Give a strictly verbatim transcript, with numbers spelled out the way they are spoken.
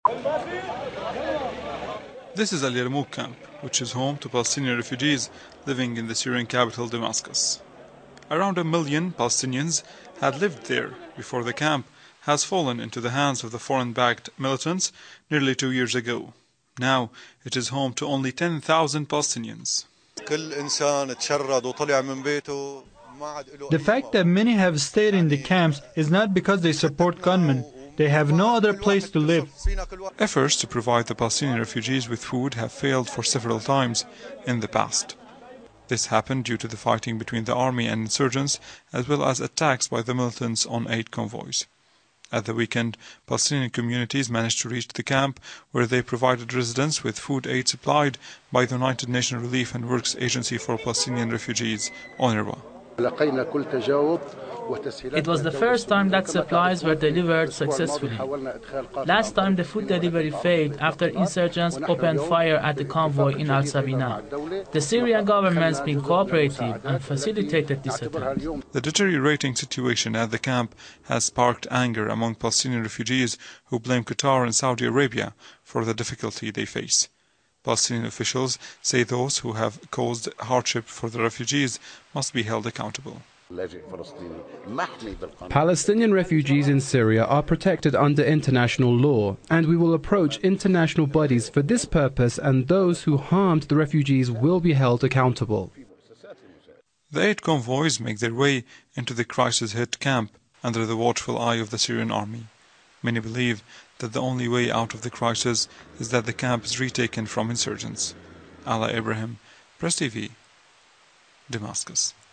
This is Al Yarmouk camp, which is home to Palestinian refugees living in the Syrian capital Damascus. Around a million Palestinians had lived there before the camp has fallen into the hands of the foreign-backed militants nearly two years ago. Now it is home to only ten thousand Palestinians. The fact that many have stayed in the camps is not because they support gunmen. They have no other place to live. Efforts to provide the Palestinian refugees with food have failed for several times in the past. This happened due to the fighting between the army and insurgents, as well as attacks by the militants on aid convoys. At the weekend, Palestinian communities managed to reach the camp, where they provided residents with food aid supplied by the United Nations Relief and Works Agency for Palestinian Refugees, UNRWA. It was the first time that supplies were delivered successfully. Last time the food delivery failed after insurgents opened fire at the convoy in Al Sabina. The Syrian government has been cooperative and facilitated this attempt. The deteriorating situation at the camp has sparked anger among Palestinian refugees who blame Qatar and Saudi Arabia for the difficulty they face. Palestinian officials say those who have caused hardship for the refugees must be held accountable. Palestinian refugees in Syria are protected under international law, and we will approach international bodies for this purpose, and those who harmed the refugees will be held accountable. The aid convoys make their way into the crisis-hit camp under the watchful eye of the Syrian army. Many believe that the only way out of the crisis is that the camp is retaken from insurgents. Ala Ibrahim, Press T V, Damascus.